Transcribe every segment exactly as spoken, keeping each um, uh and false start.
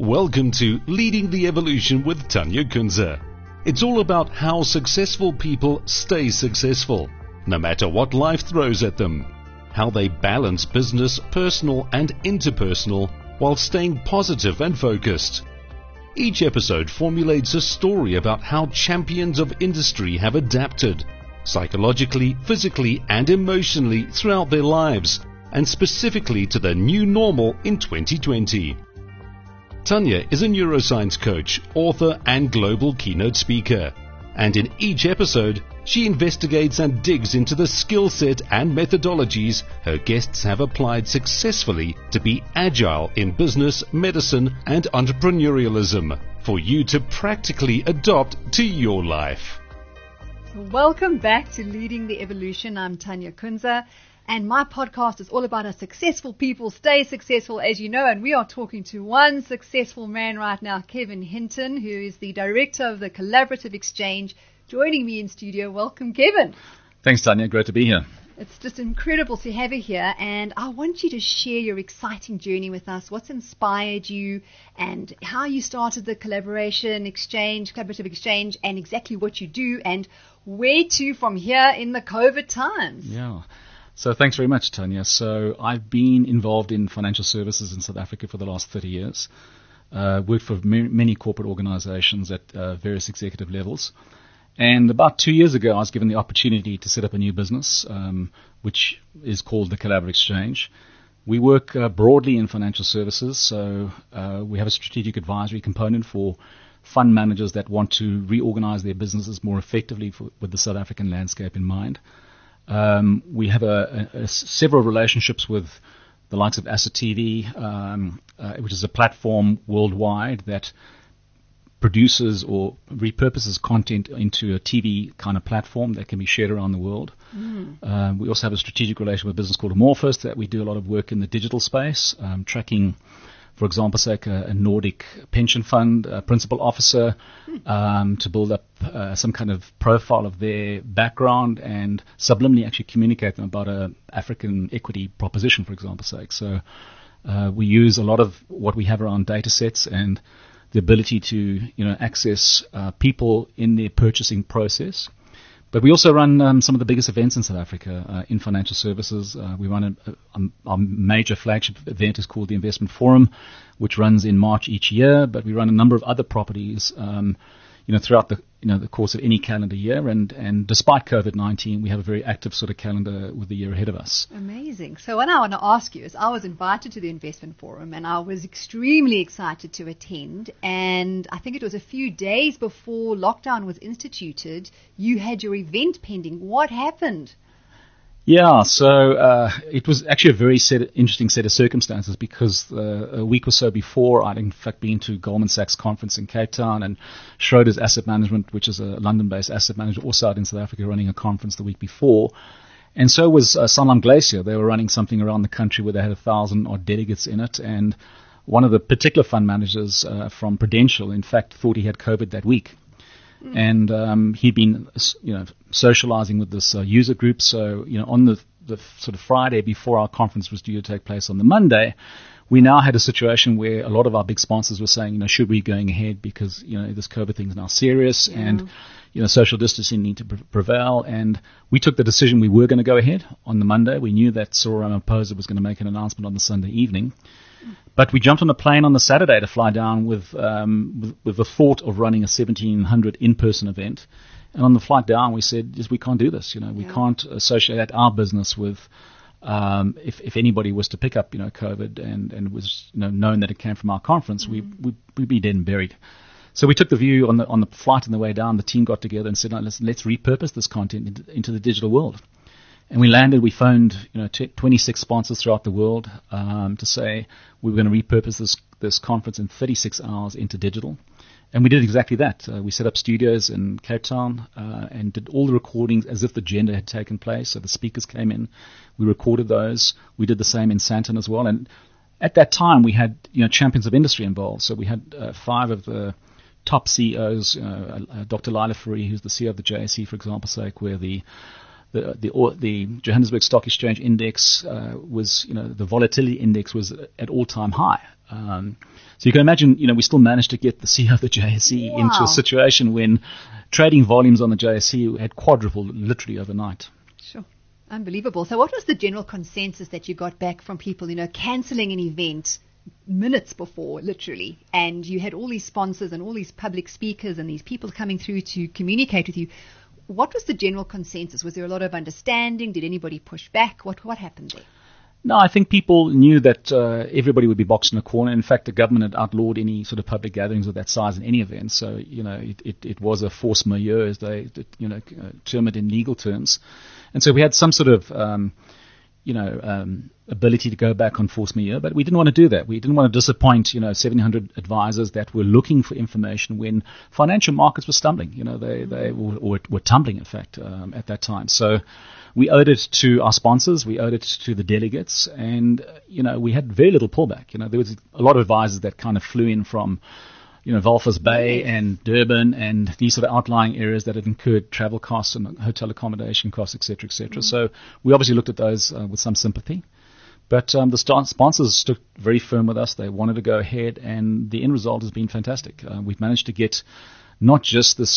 Welcome to Leading the Evolution with Tanya Kunze. It's all about how successful people stay successful, no matter what life throws at them. How they balance business, personal and interpersonal, while staying positive and focused. Each episode formulates a story about how champions of industry have adapted, psychologically, physically and emotionally throughout their lives, and specifically to the new normal in twenty twenty. Tanya is a neuroscience coach, author and global keynote speaker. And in each episode, she investigates and digs into the skill set and methodologies her guests have applied successfully to be agile in business, medicine and entrepreneurialism for you to practically adopt to your life. Welcome back to Leading the Evolution. I'm Tanya Kunze. And my podcast is all about how successful people stay successful, as you know. And we are talking to one successful man right now, Kevin Hinton, who is the director of the Collaborative Exchange, joining me in studio. Welcome, Kevin. Thanks, Tanya. Great to be here. It's just incredible to have you here. And I want you to share your exciting journey with us. What's inspired you and how you started the Collaboration Exchange, Collaborative Exchange, and exactly what you do and where to from here in the COVID times. Yeah. So thanks very much, Tanya. So I've been involved in financial services in South Africa for the last thirty years. Uh, worked for ma- many corporate organizations at uh, various executive levels. And about two years ago, I was given the opportunity to set up a new business, um, which is called the Collaborative Exchange. We work uh, broadly in financial services. So uh, we have a strategic advisory component for fund managers that want to reorganize their businesses more effectively for, with the South African landscape in mind. Um, we have a, a, a several relationships with the likes of Asset T V, um, uh, which is a platform worldwide that produces or repurposes content into a T V kind of platform that can be shared around the world. Mm. Um, we also have a strategic relation with a business called Amorphous that we do a lot of work in the digital space, um, tracking, for example, say a, a Nordic pension fund uh, principal officer um, to build up uh, some kind of profile of their background and subliminally actually communicate them about a African equity proposition, for example, sake. So uh, we use a lot of what we have around data sets and the ability to, you know, access uh, people in their purchasing process. But we also run um, some of the biggest events in South Africa uh, in financial services. Uh, we run a, a, our major flagship event is called the Investment Forum, which runs in March each year. But we run a number of other properties, um, you know, throughout the you know the course of any calendar year. And and despite COVID nineteen, we have a very active sort of calendar with the year ahead of us. Amazing. So what I want to ask you is, I was invited to the Investment Forum, and I was extremely excited to attend. And I think it was a few days before lockdown was instituted, you had your event pending. What happened? Yeah, so uh, it was actually a very set, interesting set of circumstances because uh, a week or so before, I'd in fact been to Goldman Sachs conference in Cape Town, and Schroders Asset Management, which is a London-based asset manager, also out in South Africa, running a conference the week before. And so was uh, Sanlam Glacier. They were running something around the country where they had a thousand odd delegates in it, and one of the particular fund managers uh, from Prudential, in fact, thought he had COVID that week. And um, he'd been, you know, socializing with this uh, user group. So, you know, on the, the sort of Friday before our conference was due to take place on the Monday, we now had a situation where a lot of our big sponsors were saying, you know, should we be going ahead because, you know, this COVID thing is now serious yeah. and, you know, social distancing need to pre- prevail. And we took the decision we were going to go ahead on the Monday. We knew that Cyril Ramaphosa was going to make an announcement on the Sunday evening. But we jumped on a plane on the Saturday to fly down with, um, with with the thought of running a seventeen hundred in-person event. And on the flight down, we said, yes, we can't do this. You know, we yeah. can't associate our business with um, if if anybody was to pick up, you know, COVID and and was you know known that it came from our conference, mm-hmm. we we we'd be dead and buried. So we took the view on the on the flight on the way down. The team got together and said, no, let's let's repurpose this content into, into the digital world. And we landed, we phoned, you know, t- twenty-six sponsors throughout the world um, to say we were going to repurpose this this conference in thirty-six hours into digital. And we did exactly that. Uh, we set up studios in Cape Town uh, and did all the recordings as if the agenda had taken place. So the speakers came in, we recorded those. We did the same in Sandton as well. And at that time, we had, you know, champions of industry involved. So we had uh, five of the top C E Os, uh, uh, Doctor Lila Fourie, who's the C E O of the J S E, for example, sake, where the The, the the Johannesburg Stock Exchange Index uh, was, you know, the volatility index was at all-time high. Um, so you can imagine, you know, we still managed to get the C E O of the J S E Wow. into a situation when trading volumes on the J S E had quadrupled literally overnight. Sure. Unbelievable. So what was the general consensus that you got back from people, you know, cancelling an event minutes before, literally, and you had all these sponsors and all these public speakers and these people coming through to communicate with you? What was the general consensus? Was there a lot of understanding? Did anybody push back? What what happened there? No, I think people knew that uh, everybody would be boxed in a corner. In fact, the government had outlawed any sort of public gatherings of that size in any event. So, you know, it, it, it was a force majeure, as they, you know, term it in legal terms. And so we had some sort of, um, you know, um, ability to go back on force majeure, but we didn't want to do that. We didn't want to disappoint, you know, seven hundred advisors that were looking for information when financial markets were stumbling. You know, they, mm-hmm. they were, were, were tumbling, in fact, um, at that time. So we owed it to our sponsors, we owed it to the delegates, and, uh, you know, we had very little pullback. You know, there was a lot of advisors that kind of flew in from, you know, Walvis Bay yes. and Durban and these sort of outlying areas that had incurred travel costs and hotel accommodation costs, et cetera, et cetera. Mm-hmm. So we obviously looked at those uh, with some sympathy. But um, the st- sponsors stood very firm with us. They wanted to go ahead, and the end result has been fantastic. Uh, we've managed to get not just this.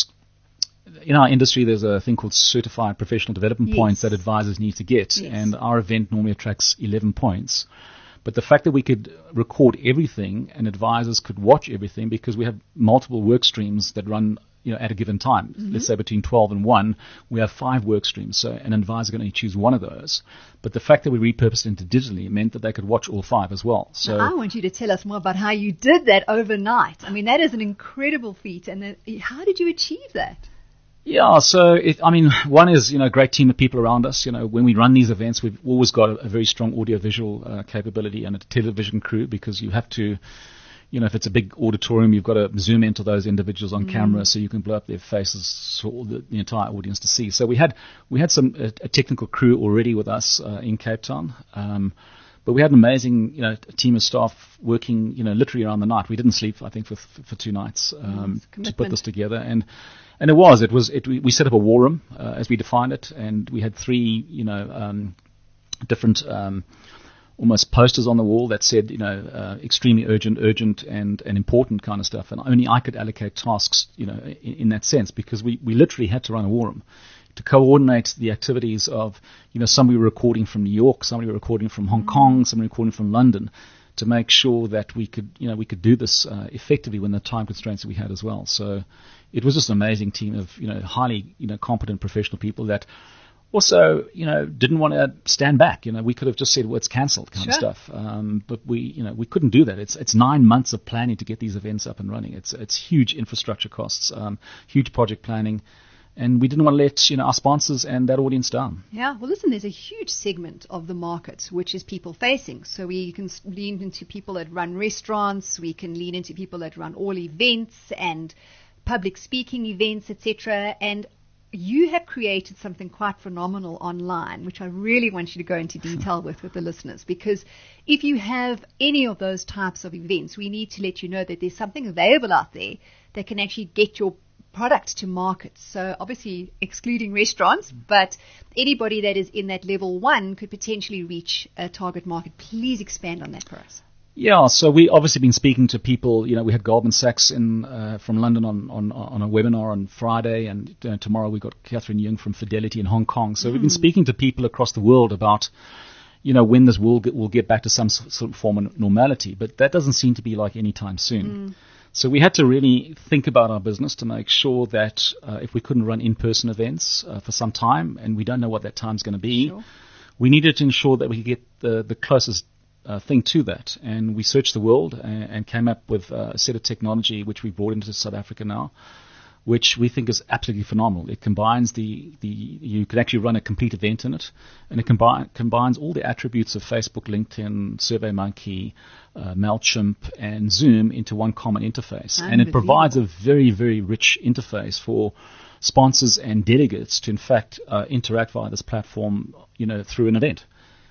In our industry, there's a thing called certified professional development yes. points that advisors need to get, yes. and our event normally attracts eleven points. But the fact that we could record everything and advisors could watch everything, because we have multiple work streams that run, you know, at a given time. Mm-hmm. Let's say between twelve and one, we have five work streams. So an advisor can only choose one of those. But the fact that we repurposed it into digitally meant that they could watch all five as well. So now I want you to tell us more about how you did that overnight. I mean, that is an incredible feat. And then, how did you achieve that? Yeah, so, it, I mean, one is, you know, a great team of people around us. You know, when we run these events, we've always got a, a very strong audio-visual uh, capability and a television crew, because you have to, you know, if it's a big auditorium, you've got to zoom into those individuals on mm. camera so you can blow up their faces for all the, the entire audience to see. So we had we had some a, a technical crew already with us uh, in Cape Town. Um, But we had an amazing, you know, team of staff working, you know, literally around the night. We didn't sleep, I think, for for two nights um, mm, to put this together. And and it was, it was, it, we, we set up a war room uh, as we defined it, and we had three, you know, um, different um, almost posters on the wall that said, you know, uh, extremely urgent, urgent, and, and important kind of stuff. And only I could allocate tasks, you know, in, in that sense, because we, we literally had to run a war room to coordinate the activities of, you know, somebody recording from New York, somebody recording from Hong mm-hmm. Kong, somebody recording from London, to make sure that we could, you know, we could do this uh, effectively when the time constraints that we had as well. So it was just an amazing team of, you know, highly, you know, competent professional people that also, you know, didn't want to stand back. You know, we could have just said, well, it's cancelled kind sure. of stuff. Um, but we, you know, we couldn't do that. It's it's nine months of planning to get these events up and running. It's it's huge infrastructure costs, um, huge project planning. And we didn't want to let, you know, our sponsors and that audience down. Yeah, well, listen, there's a huge segment of the market which is people facing. So we can lean into people that run restaurants, we can lean into people that run all events and public speaking events, et cetera. And you have created something quite phenomenal online, which I really want you to go into detail with with the listeners, because if you have any of those types of events, we need to let you know that there's something available out there that can actually get your product to market. So obviously excluding restaurants, but anybody that is in that level one could potentially reach a target market. Please expand on that for us. Yeah, so we obviously been speaking to people. You know, we had Goldman Sachs in uh, from London on, on on a webinar on Friday, and uh, tomorrow we got Catherine Young from Fidelity in Hong Kong. So mm. we've been speaking to people across the world about, you know, when this will get, will get back to some sort of form of normality, but that doesn't seem to be like any time soon. Mm. So we had to really think about our business to make sure that uh, if we couldn't run in-person events uh, for some time, and we don't know what that time's going to be, sure. we needed to ensure that we could get the, the closest uh, thing to that. And we searched the world and, and came up with uh, a set of technology which we brought into South Africa now, which we think is absolutely phenomenal. It combines the, the you can actually run a complete event in it, and it combi- combines all the attributes of Facebook, LinkedIn, SurveyMonkey, uh, MailChimp, and Zoom into one common interface. And it provides a very, very rich interface for sponsors and delegates to, in fact, uh, interact via this platform, you know, through an event.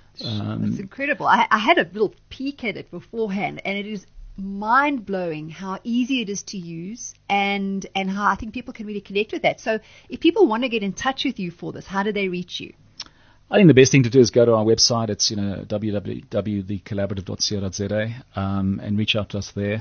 Um, That's incredible. I, I had a little peek at it beforehand, and it is mind-blowing how easy it is to use, and and how I think people can really connect with that. So if people want to get in touch with you for this, how do they reach you? I think the best thing to do is go to our website. It's, you know, w w w dot the collaborative dot co dot z a, um, and reach out to us there.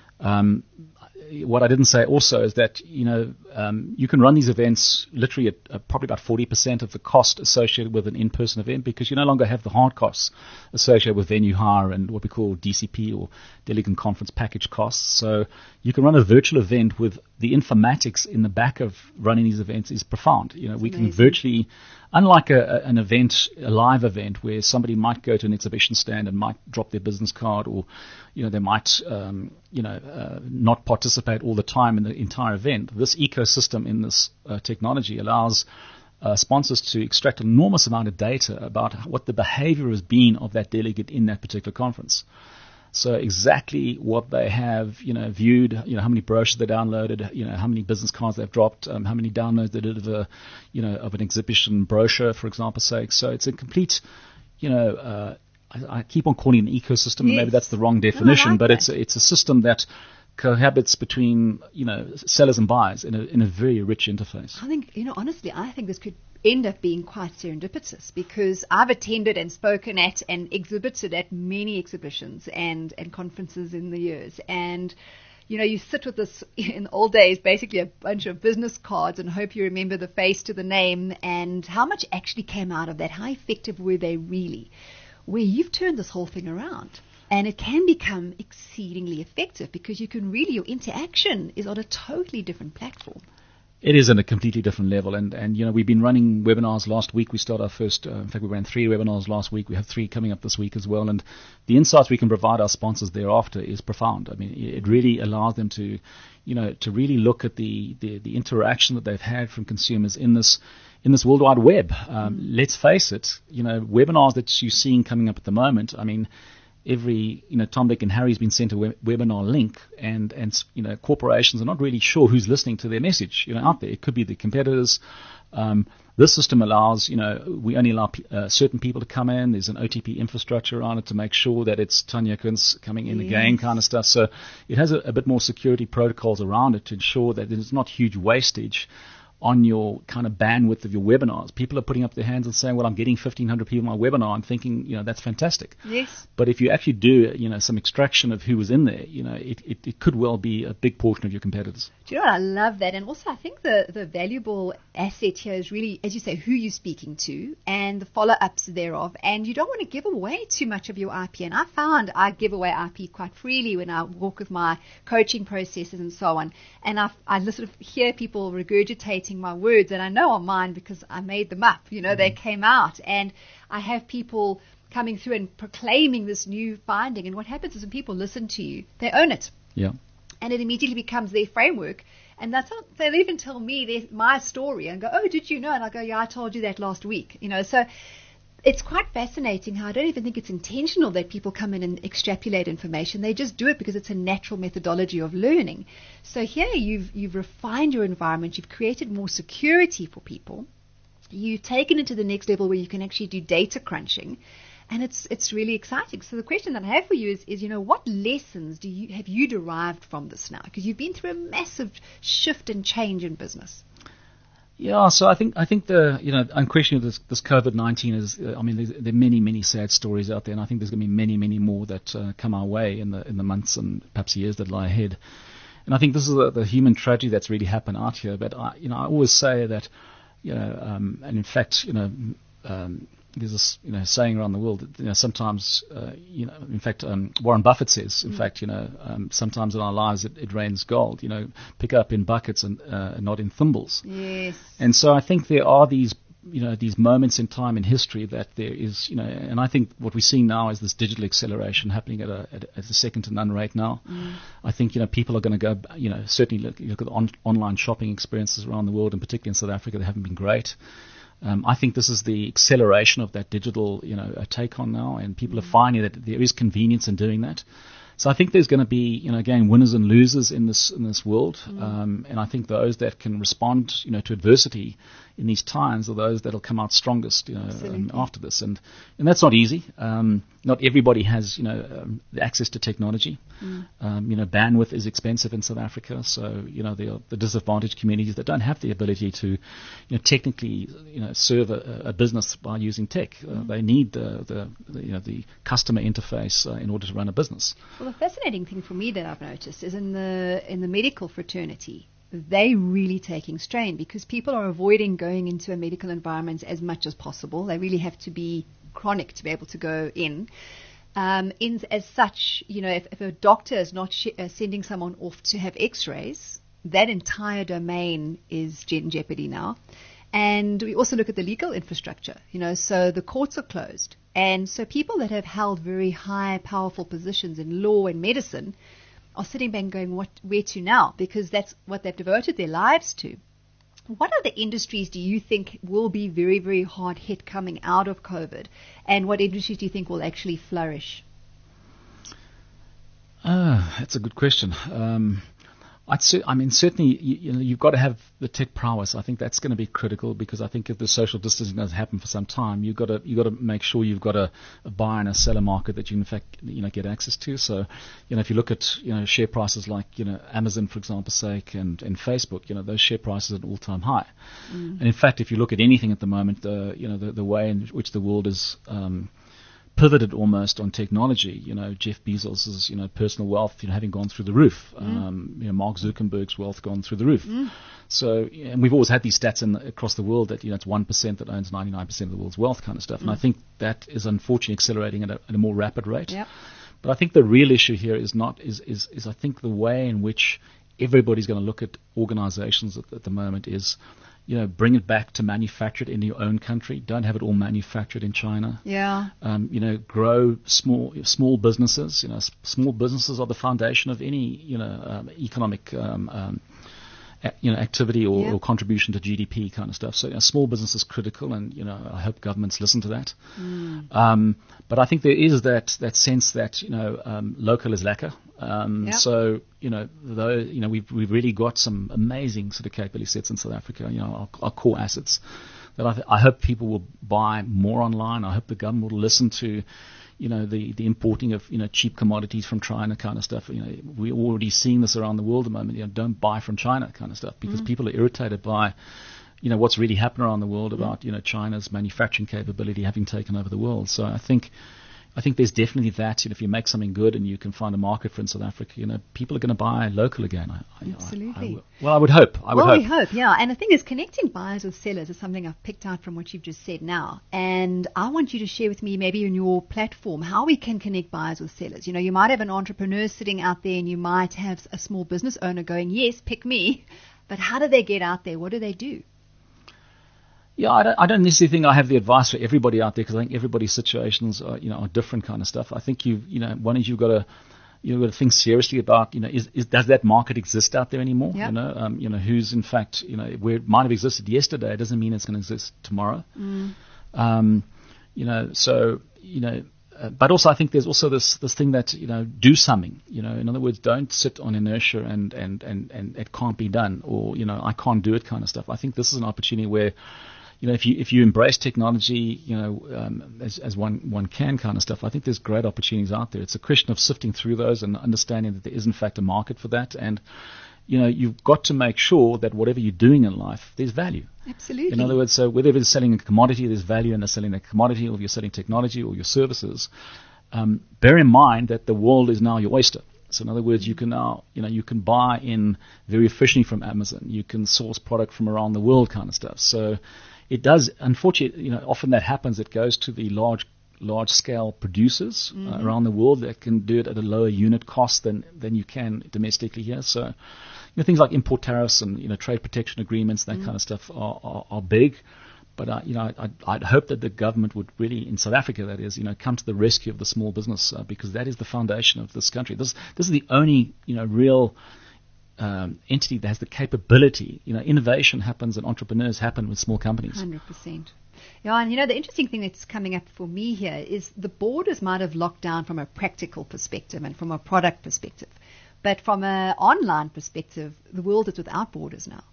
Um, what I didn't say also is that, you know, um, you can run these events literally at uh, probably about forty percent of the cost associated with an in-person event, because you no longer have the hard costs associated with venue hire and what we call D C P, or delegate conference package costs. So you can run a virtual event with the informatics in the back of running these events is profound. You know, That's we amazing. can virtually, unlike a, a, an event, a live event where somebody might go to an exhibition stand and might drop their business card, or, you know, they might, um, you know, uh, not participate all the time in the entire event. This ecosystem in this uh, technology allows uh, sponsors to extract an enormous amount of data about what the behavior has been of that delegate in that particular conference. So exactly what they have, you know, viewed, you know, how many brochures they downloaded, you know, how many business cards they've dropped, um, how many downloads they did of a, you know, of an exhibition brochure, for example's sake. So it's a complete, you know, uh, I, I keep on calling it an ecosystem, and Yes. maybe that's the wrong definition, like but that. it's a, it's a system that cohabits between, you know, sellers and buyers in a in a very rich interface. I think, you know, honestly, I think this could end up being quite serendipitous, because I've attended and spoken at and exhibited at many exhibitions and, and conferences in the years. And, you know, you sit with this, in the old days, basically a bunch of business cards and hope you remember the face to the name, and how much actually came out of that. How effective were they really? Where you've turned this whole thing around. And it can become exceedingly effective, because you can really, your interaction is on a totally different platform. It is on a completely different level, and, and you know, we've been running webinars last week. We started our first, uh, in fact, we ran three webinars last week. We have three coming up this week as well, and the insights we can provide our sponsors thereafter is profound. I mean, it really allows them to, you know, to really look at the, the, the interaction that they've had from consumers in this in this World Wide Web. Um, mm. Let's face it, you know, webinars that you're seeing coming up at the moment, I mean, every, you know, Tom, Dick, and Harry's been sent a web- webinar link, and, and, you know, corporations are not really sure who's listening to their message, you know, out there. It could be the competitors. Um, this system allows, you know, we only allow p- uh, certain people to come in. There's an O T P infrastructure on it to make sure that it's Tanya Kunz coming in yes. again kind of stuff. So it has a, a bit more security protocols around it to ensure that there's not huge wastage on your kind of bandwidth of your webinars. People are putting up their hands and saying, well, I'm getting fifteen hundred people on my webinar. I'm thinking, you know, that's fantastic. Yes. But if you actually do, you know, some extraction of who was in there, you know, it, it, it could well be a big portion of your competitors. Do you know what? I love that. And also, I think the, the valuable asset here is really, as you say, who you're speaking to and the follow-ups thereof. And you don't want to give away too much of your I P. And I found I give away I P quite freely when I walk with my coaching processes and so on. And I, I sort of hear people regurgitating my words, and I know are mine because I made them up. You know, mm-hmm. they came out. And I have people coming through and proclaiming this new finding. And what happens is when people listen to you, they own it. Yeah. And it immediately becomes their framework. And that's how they'll even tell me their, my story and go, oh, did you know? And I go, yeah, I told you that last week. You know, so it's quite fascinating how I don't even think it's intentional that people come in and extrapolate information. They just do it because it's a natural methodology of learning. So here you've you've refined your environment. You've created more security for people. You've taken it to the next level where you can actually do data crunching. And it's it's really exciting. So the question that I have for you is, is you know, what lessons do you have you derived from this now? Because you've been through a massive shift and change in business. Yeah, so I think I think the you know unquestionably this, this COVID nineteen is uh, I mean there's, there are many many sad stories out there, and I think there's going to be many many more that uh, come our way in the in the months and perhaps years that lie ahead. And I think this is the, the human tragedy that's really happened out here. But I you know I always say that you know um, and in fact you know. Um, There's this, you know, saying around the world that, you know, sometimes, uh, you know, in fact, um, Warren Buffett says, in mm. fact, you know, um, sometimes in our lives it, it rains gold, you know, pick up in buckets and uh, not in thimbles. Yes. And so I think there are these, you know, these moments in time in history that there is, you know, and I think what we're seeing now is this digital acceleration happening at a, at a, at a second to none rate now. Mm. I think, you know, people are going to go, you know, certainly look, look at on, online shopping experiences around the world, and particularly in South Africa, they haven't been great. Um, I think this is the acceleration of that digital, you know, uh, take on now, and people are finding that there is convenience in doing that. So I think there's going to be, you know, again, winners and losers in this in this world, mm. um, and I think those that can respond, you know, to adversity in these times are those that'll come out strongest, you know, um, after this. And, and that's not easy. Um, not everybody has, you know, um, access to technology. Mm. Um, you know, bandwidth is expensive in South Africa. So, you know, the, the disadvantaged communities that don't have the ability to, you know, technically, you know, serve a, a business by using tech. Uh, mm. They need the, the, the, you know, the customer interface uh, in order to run a business. Well, the fascinating thing for me that I've noticed is in the in the medical fraternity, they really taking strain because people are avoiding going into a medical environment as much as possible. They really have to be chronic to be able to go in. Um, in as such, you know, if, if a doctor is not sh- uh, sending someone off to have X-rays, that entire domain is in jeopardy now. And we also look at the legal infrastructure, you know, so the courts are closed. And so people that have held very high, powerful positions in law and medicine are sitting back and going, what, where to now? Because that's what they've devoted their lives to. What other industries do you think will be very, very hard hit coming out of COVID? And what industries do you think will actually flourish? Uh, that's a good question. Um, I'd say, I mean, certainly, you, you know, you've got to have the tech prowess. I think that's going to be critical because I think if the social distancing does happen for some time, you've got to you've got to make sure you've got a, a buyer and a seller market that you in fact you know get access to. So, you know, if you look at you know share prices like you know Amazon, for example's sake, and, and Facebook, you know those share prices are at an all-time high. Mm. And in fact, if you look at anything at the moment, uh, you know the the way in which the world is um, pivoted almost on technology. You know, Jeff Bezos's, you know, personal wealth, you know, having gone through the roof. Mm. Um, you know, Mark Zuckerberg's wealth gone through the roof. Mm. So, and we've always had these stats in the, across the world that, you know, it's one percent that owns ninety-nine percent of the world's wealth kind of stuff. Mm. And I think that is unfortunately accelerating at a, at a more rapid rate. Yep. But I think the real issue here is not, is, is, is I think the way in which everybody's going to look at organizations at, at the moment is, you know, bring it back to manufacture it in your own country. Don't have it all manufactured in China. Yeah. Um, you know, grow small small businesses. You know, s- small businesses are the foundation of any, you know, um, economic, um, um, a, you know, activity or, yeah. or contribution to G D P kind of stuff. So, you know, small business is critical, and you know, I hope governments listen to that. Mm. Um, but I think there is that that sense that you know, um, local is lacquer. Um, yep. So, you know, though, you know, we've, we've really got some amazing sort of capability sets in South Africa, you know, our, our core assets that I, th- I hope people will buy more online. I hope the government will listen to, you know, the, the importing of, you know, cheap commodities from China kind of stuff. You know, we're already seeing this around the world at the moment, you know, don't buy from China kind of stuff because mm. people are irritated by, you know, what's really happening around the world about, mm. you know, China's manufacturing capability having taken over the world. So I think, I think there's definitely that. You know, if you make something good and you can find a market for it in South Africa, you know, people are going to buy local again. I, I, Absolutely. I, I, well, I would hope. I would well, hope. we hope, yeah. And the thing is, connecting buyers with sellers is something I've picked out from what you've just said now. And I want you to share with me, maybe on your platform, how we can connect buyers with sellers. You know, you might have an entrepreneur sitting out there, and you might have a small business owner going, "Yes, pick me." But how do they get out there? What do they do? Yeah, I don't, I don't necessarily think I have the advice for everybody out there because I think everybody's situations are, you know, are different kind of stuff. I think you, you know, one is you've got to, you've got to think seriously about, you know, is, is does that market exist out there anymore? Yep. You know, um, you know, who's in fact, you know, where it might have existed yesterday doesn't mean it's going to exist tomorrow. Mm. Um, you know, so you know, uh, but also I think there's also this this thing that you know, do something. You know, in other words, don't sit on inertia and and and and it can't be done, or you know, I can't do it kind of stuff. I think this is an opportunity where, you know, if you if you embrace technology, you know, um, as as one one can kind of stuff, I think there's great opportunities out there. It's a question of sifting through those and understanding that there is in fact a market for that. And you know, you've got to make sure that whatever you're doing in life, there's value. Absolutely. In other words, so whether it's selling a commodity, there's value in selling a commodity, or if you're selling technology or your services. Um, bear in mind that the world is now your oyster. So in other words, you can now, you know, you can buy in very efficiently from Amazon. You can source product from around the world kind of stuff. So it does, unfortunately, you know, often that happens. It goes to the large, large-scale producers mm-hmm. uh, around the world that can do it at a lower unit cost than, than you can domestically here. So, you know, things like import tariffs and, you know, trade protection agreements, that mm-hmm. kind of stuff are, are, are big. But, uh, you know, I'd, I'd hope that the government would really, in South Africa, that is, you know, come to the rescue of the small business uh, because that is the foundation of this country. This, this is the only, you know, real Um, entity that has the capability. You know, innovation happens and entrepreneurs happen with small companies. one hundred percent. Yeah, and you know, the interesting thing that's coming up for me here is the borders might have locked down from a practical perspective and from a product perspective. But from an online perspective, the world is without borders now.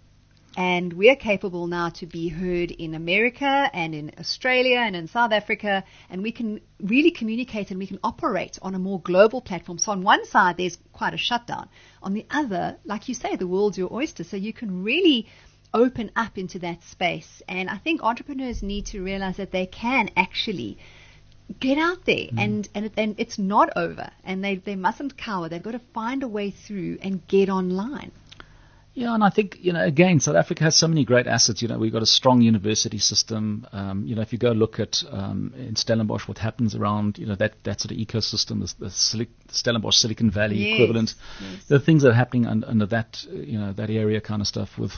And we're capable now to be heard in America and in Australia and in South Africa, and we can really communicate and we can operate on a more global platform. So on one side, there's quite a shutdown. On the other, like you say, the world's your oyster. So you can really open up into that space. And I think entrepreneurs need to realize that they can actually get out there mm. and, and, it, and it's not over. And they, they mustn't cower. They've got to find a way through and get online. Yeah, and I think, you know, again, South Africa has so many great assets. You know, we've got a strong university system. Um, you know, if you go look at um, in Stellenbosch what happens around, you know, that, that sort of ecosystem, the, the Silic- Stellenbosch Silicon Valley yes, equivalent, yes. the things that are happening under, under that, you know, that area kind of stuff with,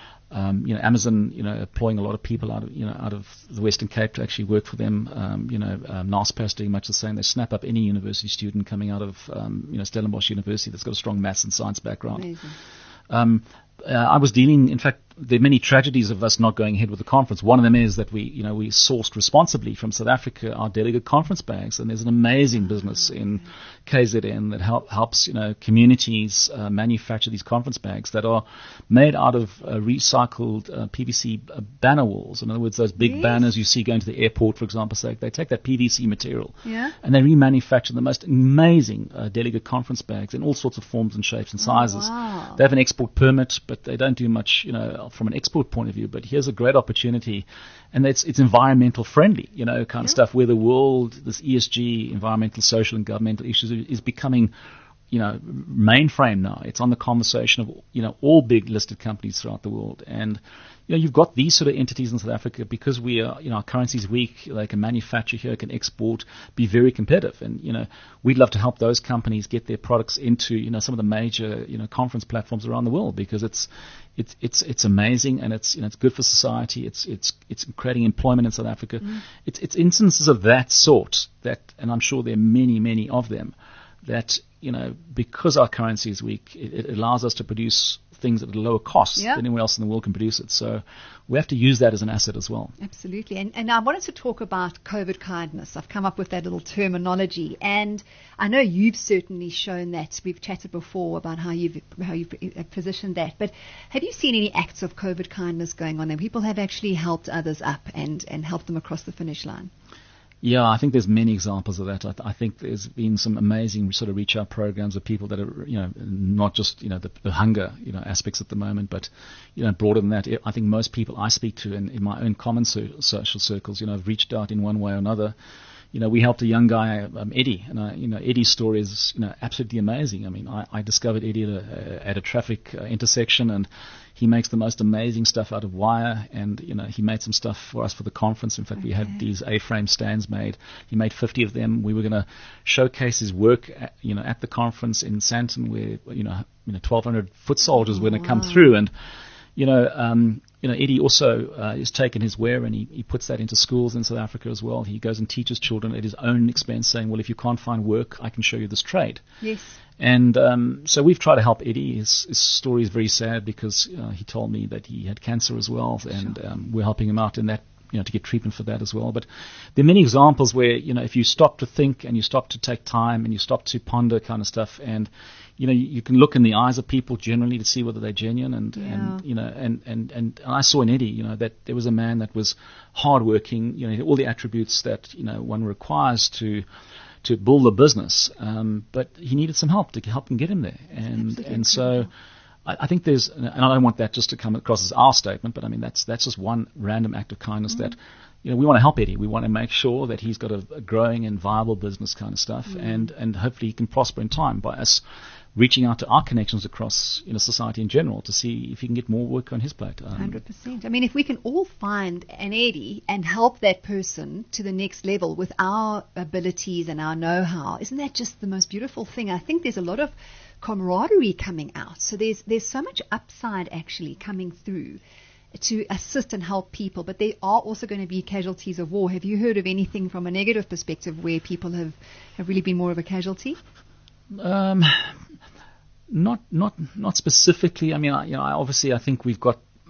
um, you know, Amazon, you know, employing a lot of people out of, you know, out of the Western Cape to actually work for them. Um, you know, um, NASPAS doing much the same. They snap up any university student coming out of, um, you know, Stellenbosch University that's got a strong maths and science background. Amazing. Um, uh, I was dealing, in fact, there are many tragedies of us not going ahead with the conference. One of them is that we, you know, we sourced responsibly from South Africa our delegate conference bags, and there's an amazing business in K Z N that help, helps, you know, communities uh, manufacture these conference bags that are made out of uh, recycled uh, P V C uh, banner walls. In other words, those big yes. banners you see going to the airport, for example, say they take that P V C material yeah. and they remanufacture the most amazing uh, delegate conference bags in all sorts of forms and shapes and sizes. Oh, wow. They have an export permit, but they don't do much, you know, from an export point of view. But here's a great opportunity, and it's it's environmental friendly, you know, kind yeah. of stuff where the world, this E S G, environmental, social, and governmental issues is becoming, you know, mainframe now. It's on the conversation of, you know, all big listed companies throughout the world. And, you know, you've got these sort of entities in South Africa because we are, you know, our currency is weak. They can manufacture here, can export, be very competitive. And, you know, we'd love to help those companies get their products into, you know, some of the major, you know, conference platforms around the world, because it's, it's, it's, it's amazing, and it's, you know, it's good for society. It's, it's, it's creating employment in South Africa. Mm. It's, it's instances of that sort that, and I'm sure there are many, many of them, that, you know, because our currency is weak, it, it allows us to produce things at a lower cost yeah. than anyone else in the world can produce it. So we have to use that as an asset as well. Absolutely. And, and I wanted to talk about COVID kindness. I've come up with that little terminology, and I know you've certainly shown that. We've chatted before about how you've how you've positioned that. But have you seen any acts of COVID kindness going on there? People have actually helped others up and, and helped them across the finish line. Yeah, I think there's many examples of that. I, th- I think there's been some amazing sort of reach out programs of people that are, you know, not just, you know, the, the hunger, you know, aspects at the moment, but, you know, broader than that. I think most people I speak to in, in my own common so- social circles, you know, have reached out in one way or another. You know, we helped a young guy, um, Eddie, and I, you know, Eddie's story is, you know, absolutely amazing. I mean, I, I discovered Eddie at a, at a traffic uh, intersection, and he makes the most amazing stuff out of wire, and, you know, he made some stuff for us for the conference. In fact, okay. we had these A-frame stands made. He made fifty of them. We were going to showcase his work, at, you know, at the conference in Sandton, where, you know, you know, twelve hundred foot soldiers were going to come through, and, you know, um, you know, Eddie also uh, has taken his wear and he, he puts that into schools in South Africa as well. He goes and teaches children at his own expense, saying, well, if you can't find work, I can show you this trade. Yes. And um, so we've tried to help Eddie. His, his story is very sad because uh, he told me that he had cancer as well, and sure. um, we're helping him out in that, you know, to get treatment for that as well. But there are many examples where, you know, if you stop to think and you stop to take time and you stop to ponder kind of stuff, and, you know, you, you can look in the eyes of people generally to see whether they're genuine, and, yeah. and you know, and, and, and, and I saw in Eddie, you know, that there was a man that was hardworking, you know, all the attributes that, you know, one requires to to build a business, um, but he needed some help to help him get him there, and Absolutely. and so. I think there's, and I don't want that just to come across as our statement, but I mean that's that's just one random act of kindness mm-hmm. that, you know, we want to help Eddie. We want to make sure that he's got a, a growing and viable business kind of stuff, mm-hmm. and and hopefully he can prosper in time by us reaching out to our connections across, you know, society in general to see if he can get more work on his plate. Um, one hundred percent. I mean, if we can all find an Eddie and help that person to the next level with our abilities and our know-how, isn't that just the most beautiful thing? I think there's a lot of camaraderie coming out. So there's there's so much upside actually coming through to assist and help people, but there are also going to be casualties of war. Have you heard of anything from a negative perspective where people have, have really been more of a casualty? Um, not not not specifically. I mean, I, you know, I obviously I think we've got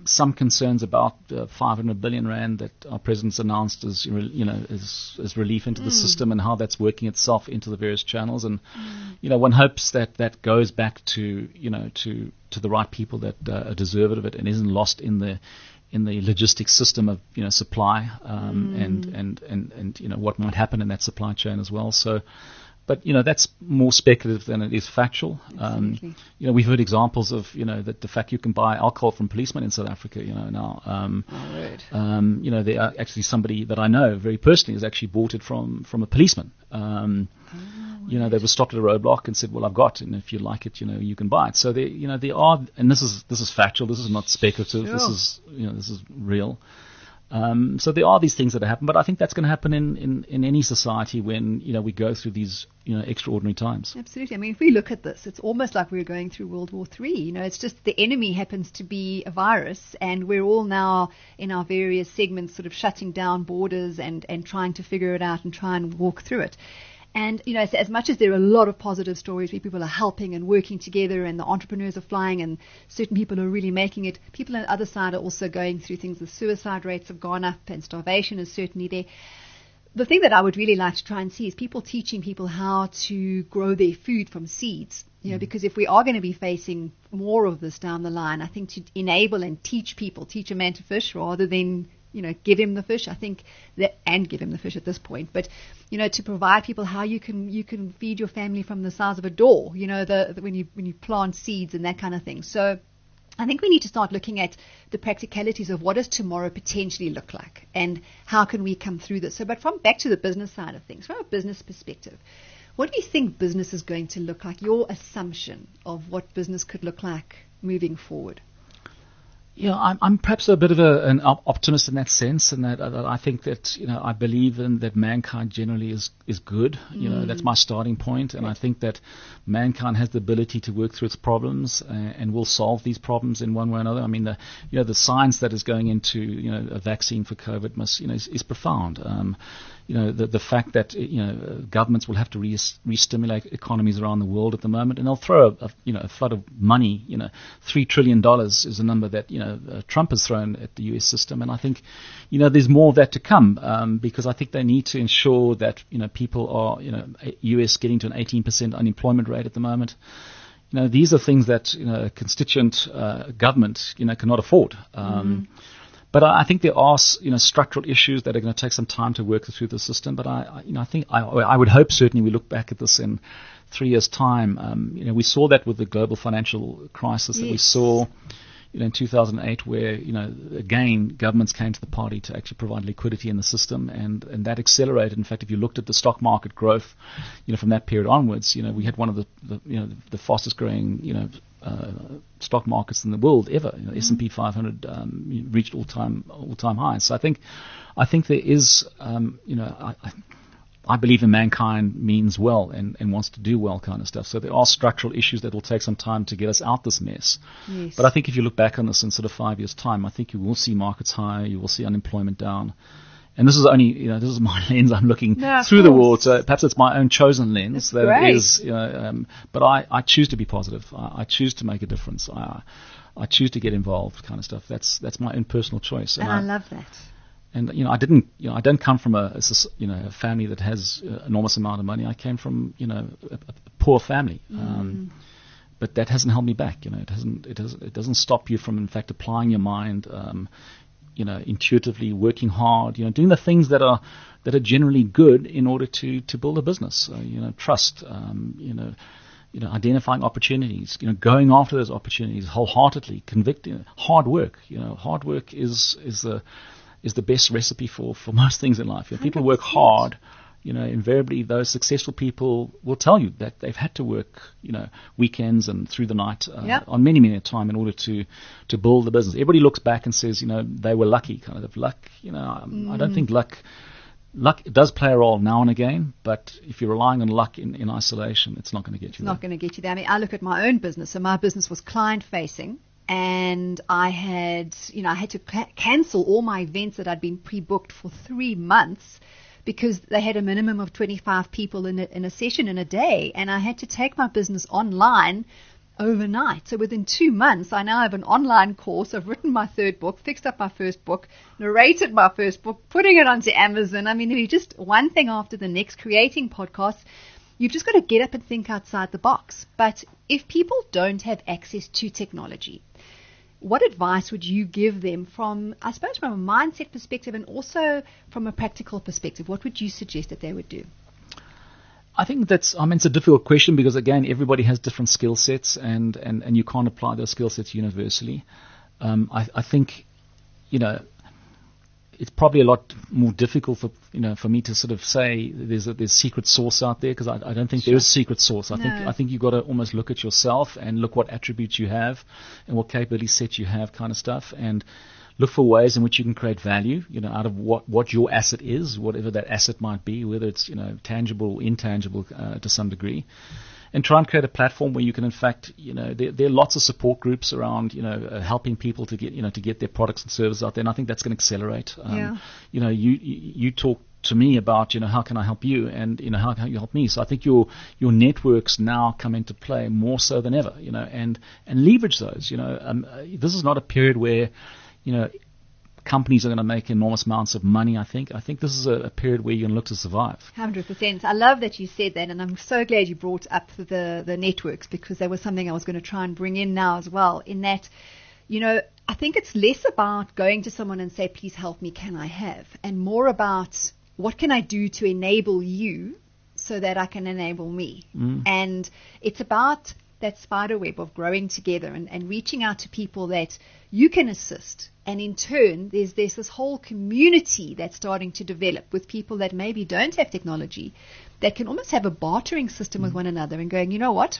some concerns about uh, five hundred billion rand that our president's announced as, you know, as, as relief into mm. the system, and how that's working itself into the various channels. And, mm. you know, one hopes that that goes back to, you know, to, to the right people that uh, are deserving of it, and isn't lost in the in the logistics system of, you know, supply um, mm. and, and, and, and, you know, what might happen in that supply chain as well. So, but, you know, that's more speculative than it is factual. Um, you know, we've heard examples of, you know, that the fact you can buy alcohol from policemen in South Africa, you know, now. Um, oh, right. um, you know, there are actually somebody that I know very personally has actually bought it from, from a policeman. Um, oh, right. You know, they were stopped at a roadblock and said, well, I've got it, and if you like it, you know, you can buy it. So, there, you know, there are, and this is this is factual, this is not speculative, sure. this is, you know, this is real. Um, so there are these things that happen, but I think that's going to happen in, in, in any society when, you know, we go through these, you know, extraordinary times. Absolutely. I mean, if we look at this, it's almost like we're going through World War Three. You know, it's just the enemy happens to be a virus, and we're all now in our various segments sort of shutting down borders and, and trying to figure it out and try and walk through it. And, you know, as, as much as there are a lot of positive stories where people are helping and working together and the entrepreneurs are flying and certain people are really making it, people on the other side are also going through things. The suicide rates have gone up and starvation is certainly there. The thing that I would really like to try and see is people teaching people how to grow their food from seeds. You know, mm. because if we are going to be facing more of this down the line, I think to enable and teach people, teach a man to fish rather than, you know, give him the fish, I think that, and give him the fish at this point, but, you know, to provide people how you can, you can feed your family from the size of a door, you know, the, the when you, when you plant seeds and that kind of thing. So I think we need to start looking at the practicalities of what does tomorrow potentially look like and how can we come through this. So, but from back to the business side of things, from a business perspective, what do you think business is going to look like? Your assumption of what business could look like moving forward? Yeah, I'm, I'm perhaps a bit of a, an optimist in that sense, and that, uh, that I think that, you know, I believe in that mankind generally is, is good. You mm. know, that's my starting point, and I think that mankind has the ability to work through its problems uh, and will solve these problems in one way or another. I mean, the, you know, the science that is going into, you know, a vaccine for COVID must, you know, is, is profound. Um, you know, the, the fact that, you know, governments will have to re- re-stimulate economies around the world at the moment, and they'll throw a, a, you know, a flood of money. You know, three trillion dollars is a number that, you know, uh, Trump has thrown at the U S system, and I think, you know, there's more of that to come, um, because I think they need to ensure that, you know, people are, you know, U S getting to an eighteen percent unemployment rate at the moment. You know, these are things that, you know, a constituent uh, government, you know, cannot afford. Um, mm-hmm. But I think there are, you know, structural issues that are going to take some time to work through the system. But I, I you know, I think I, I would hope certainly we look back at this in three years' time. Um, you know, we saw that with the global financial crisis yes. that we saw, you know, in two thousand eight, where, you know, again governments came to the party to actually provide liquidity in the system, and, and that accelerated. In fact, if you looked at the stock market growth, you know, from that period onwards, you know, we had one of the, the you know, the fastest growing, you know, Uh, stock markets in the world ever. You know, mm-hmm. S and P five hundred um, reached all-time all-time highs. So I think, I think there is, um, you know, I, I, I believe in mankind means well and, and wants to do well kind of stuff. So there are structural issues that will take some time to get us out this mess. Yes. But I think if you look back on this in sort of five years' time, I think you will see markets high, you will see unemployment down. And this is only, you know, this is my lens. I'm looking no, through the water. Perhaps it's my own chosen lens. That's that great. It is, you know, um, but I, I choose to be positive. I, I choose to make a difference. I, I choose to get involved, kind of stuff. That's that's my own personal choice. And, and I, I love that. And you know, I didn't, you know, I don't come from a, a you know, a family that has an enormous amount of money. I came from, you know, a, a poor family. Mm. Um, but that hasn't held me back. You know, it hasn't. It doesn't. It doesn't stop you from, in fact, applying your mind. Um, you know, intuitively working hard, you know, doing the things that are that are generally good in order to, to build a business. Uh, you know, trust, um, you know, you know, identifying opportunities, you know, going after those opportunities wholeheartedly, convicting, hard work. You know, hard work is is the is the best recipe for, for most things in life. You know, people work hard. You know, invariably those successful people will tell you that they've had to work, you know, weekends and through the night uh, yep. on many, many a time in order to, to build the business. Everybody looks back and says, you know, they were lucky, kind of luck. You know, um, mm. I don't think luck, luck does play a role now and again, but if you're relying on luck in, in isolation, it's not going to get you it's there. It's not going to get you there. I mean, I look at my own business. So my business was client facing. And I had, you know, I had to ca- cancel all my events that I'd been pre-booked for three months because they had a minimum of twenty-five people in a, in a session in a day. And I had to take my business online overnight. So within two months, I now have an online course. I've written my third book, fixed up my first book, narrated my first book, putting it onto Amazon. I mean, if you just one thing after the next, creating podcasts, you've just got to get up and think outside the box. But if people don't have access to technology, what advice would you give them from, I suppose, from a mindset perspective and also from a practical perspective? What would you suggest that they would do? I think that's, I mean, it's a difficult question because, again, everybody has different skill sets and, and, and you can't apply those skill sets universally. Um, I, I think, you know, it's probably a lot more difficult for, you know, for me to sort of say there's a there's secret sauce out there because I, I don't think Sure. there is secret sauce. I No. think I think you've got to almost look at yourself and look what attributes you have and what capability set you have, kind of stuff, and look for ways in which you can create value, you know, out of what, what your asset is, whatever that asset might be, whether it's, you know, tangible or intangible uh, to some degree. And try and create a platform where you can, in fact, you know, there, there are lots of support groups around, you know, uh, helping people to get, you know, to get their products and services out there. And I think that's going to accelerate. Um, Yeah. You know, you, you you talk to me about, you know, how can I help you, and you know, how can you help me? So I think your your networks now come into play more so than ever. You know, and and leverage those. You know, um, uh, this is not a period where, you know, companies are going to make enormous amounts of money, I think. I think this is a, a period where you're going to look to survive. one hundred percent. I love that you said that, and I'm so glad you brought up the, the networks because that was something I was going to try and bring in now as well, in that, you know, I think it's less about going to someone and say, please help me, can I have? And more about what can I do to enable you so that I can enable me? Mm. And it's about that spider web of growing together and, and reaching out to people that you can assist. And in turn, there's there's this whole community that's starting to develop with people that maybe don't have technology, that can almost have a bartering system mm. with one another and going, you know what?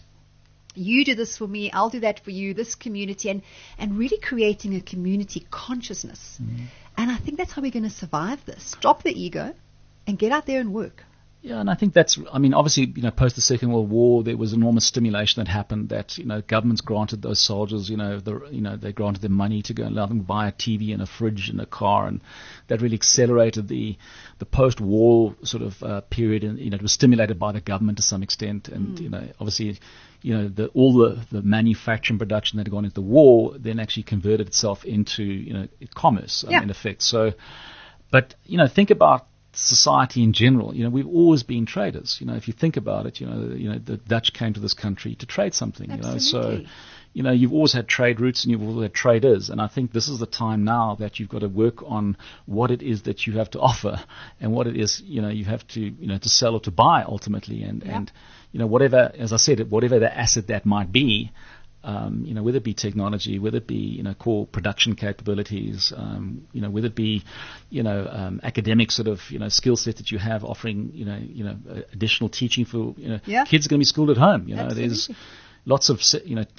You do this for me, I'll do that for you, this community, and, and really creating a community consciousness. Mm. And I think that's how we're going to survive this. Drop the ego and get out there and work. Yeah, and I think that's, I mean, obviously, you know, post the Second World War, there was enormous stimulation that happened that, you know, governments granted those soldiers, you know, the, you know, they granted them money to go and allow them to buy a T V and a fridge and a car, and that really accelerated the the post-war sort of uh, period, and, you know, it was stimulated by the government to some extent, and, mm. you know, obviously, you know, the, all the, the manufacturing production that had gone into the war then actually converted itself into, you know, commerce, um, yeah. in effect. So, but, you know, think about society in general. You know, we've always been traders. You know, if you think about it, you know, you know, the Dutch came to this country to trade something. Absolutely. You know, so, you know, you've always had trade routes and you've always had traders. And I think this is the time now that you've got to work on what it is that you have to offer and what it is, you know, you have to, you know, to sell or to buy ultimately. And, yeah. and, you know, whatever, as I said, whatever the asset that might be, Um, you know, whether it be technology, whether it be, you know, core production capabilities, um, you know, whether it be, you know, um, academic sort of, you know, skill set that you have offering, you know, you know, uh, additional teaching for, you know, yeah. kids are going to be schooled at home. You know, Absolutely. There's lots of, you know,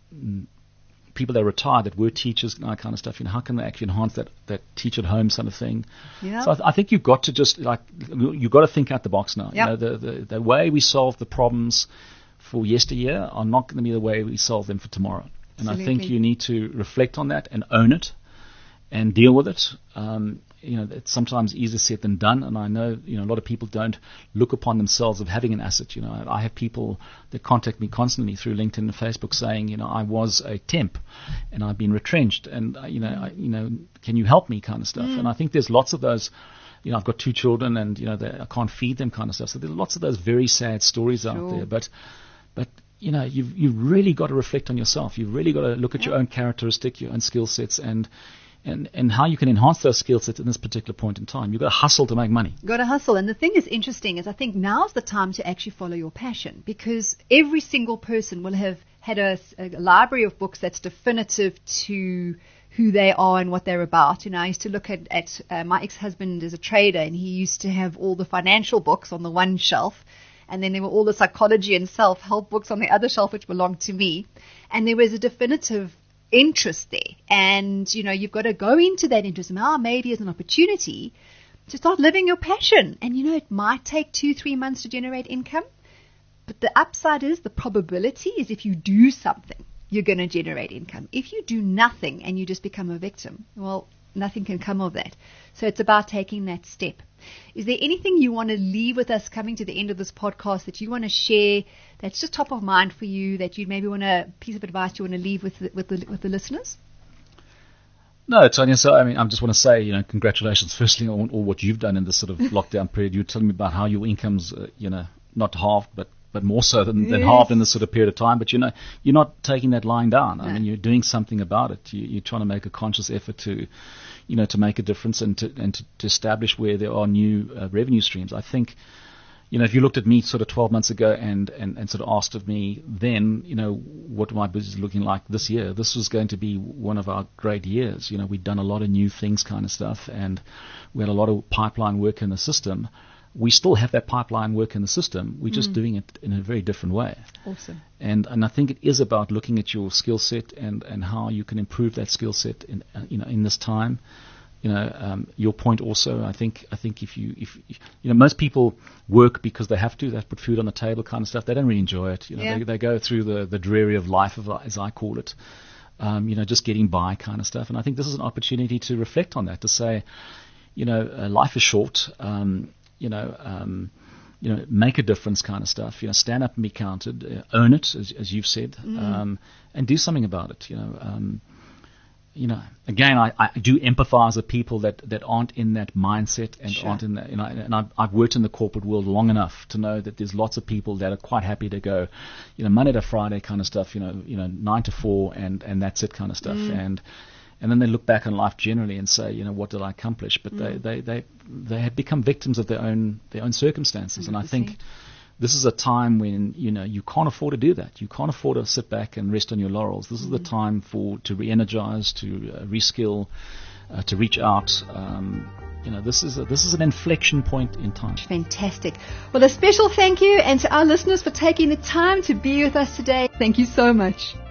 people that are retired that were teachers and that kind of stuff. You know, how can they actually enhance that, that teach at home sort of thing? Yeah. So I, th- I think you've got to just like, you've got to think out the box now. Yep. You know, the, the, the way we solve the problems for yesteryear are not going to be the way we solve them for tomorrow. And Absolutely. I think you need to reflect on that and own it and deal with it. Um, you know, it's sometimes easier said than done. And I know, you know, a lot of people don't look upon themselves of having an asset. You know, I have people that contact me constantly through LinkedIn and Facebook saying, you know, I was a temp and I've been retrenched and, uh, you know, I, you know, can you help me kind of stuff. Mm. And I think there's lots of those. You know, I've got two children and, you know, they, I can't feed them kind of stuff. So there's lots of those very sad stories Sure. out there. But But, you know, you've, you've really got to reflect on yourself. You've really got to look at yeah. your own characteristic, your own skill sets, and, and, and how you can enhance those skill sets in this particular point in time. You've got to hustle to make money. You've got to hustle. And the thing is interesting is I think now's the time to actually follow your passion, because every single person will have had a, a library of books that's definitive to who they are and what they're about. You know, I used to look at, at uh, my ex-husband is a trader, and he used to have all the financial books on the one shelf. And then there were all the psychology and self-help books on the other shelf, which belonged to me. And there was a definitive interest there. And, you know, you've got to go into that interest now maybe as an opportunity to start living your passion. And, you know, it might take two, three months to generate income. But the upside is, the probability is if you do something, you're going to generate income. If you do nothing and you just become a victim, well, nothing can come of that. So it's about taking that step. Is there anything you want to leave with us coming to the end of this podcast that you want to share that's just top of mind for you, that you maybe want a piece of advice you want to leave with the, with the, with the listeners? No, Tanya, so I mean, I just want to say, you know, congratulations firstly on all what you've done in this sort of lockdown period. You were telling me about how your income's, uh, you know, not halved, but but more so than, than Yes. halved in this sort of period of time. But, you know, you're not taking that lying down. I No. mean, you're doing something about it. You, you're trying to make a conscious effort to, you know, to make a difference and to and to, to establish where there are new uh, revenue streams. I think, you know, if you looked at me sort of twelve months ago and, and, and sort of asked of me then, you know, what my business is looking like this year, this was going to be one of our great years. You know, we'd done a lot of new things kind of stuff, and we had a lot of pipeline work in the system. We still have that pipeline work in the system. We're just Mm. doing it in a very different way. Awesome. And and I think it is about looking at your skill set and, and how you can improve that skill set in uh, you know in this time. You know, um, your point also. I think I think if you if you know most people work because they have to. They put food on the table, kind of stuff. They don't really enjoy it. You know, Yeah. they they go through the the dreary of life, of, as I call it. Um, you know, just getting by kind of stuff. And I think this is an opportunity to reflect on that. To say, you know, uh, life is short. Um, you know. Um, You know, make a difference, kind of stuff. You know, stand up and be counted, uh, own it, as, as you've said, Mm. um, and do something about it. You know, um, you know. Again, I, I do empathise with people that, that aren't in that mindset and Sure. aren't in that. You know, and I've, I've worked in the corporate world long enough to know that there's lots of people that are quite happy to go, you know, Monday to Friday kind of stuff. You know, you know, nine to four, and, and that's it kind of stuff. Mm. And and then they look back on life generally and say, you know, what did I accomplish? But Mm. they, they, they, they have become victims of their own their own circumstances. And I think this is a time when, you know, you can't afford to do that. You can't afford to sit back and rest on your laurels. This is the time for to re-energize, to uh, reskill, uh, to reach out. Um, you know, this is a, this is an inflection point in time. Fantastic. Well, a special thank you, and to our listeners for taking the time to be with us today. Thank you so much.